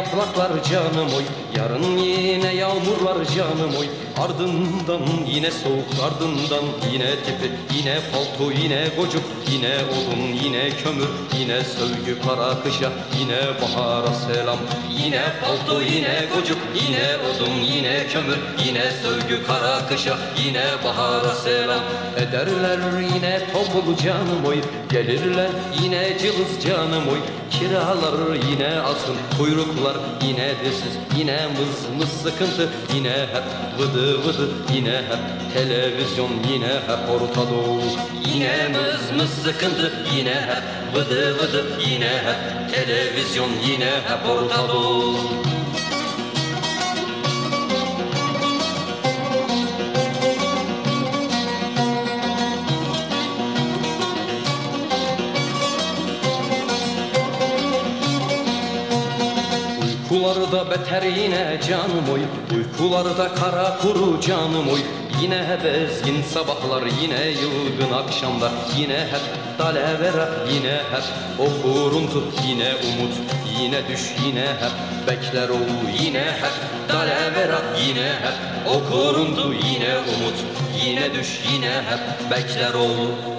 yapraklar canım oy, yarın yine yağmur var canım oy. Ardından yine soğuk, ardından yine tipi, yine palto, yine gocuk, yine odun, yine kömür, yine sövgü kara kışa, yine bahara selam. Yine palto, yine gocuk, yine odun, yine kömür, yine sövgü kara kışa, yine bahara selam. Ederler yine toplu canım oy, gelirler yine cılız canım oy. Kiralar yine azgın, kuyruklar yine dirsiz, yine mız mız sıkıntı, yine hep vıdı vıdı, yine hep televizyon, yine hep Orta Doğu. Yine mız mız sıkıntı, yine hep vıdı vıdı, yine hep televizyon, yine hep Orta Doğu. Uykularda beter yine canım oy, uykularda kara kuru canım oy. Yine bezgin sabahlar, yine yılgın akşamlar, yine hep dalavera, yine hep o kuruntu, yine umut, yine düş, yine hep bekler ol, yine hep dalavera, yine hep o kuruntu, yine umut, yine düş, yine hep bekler ol.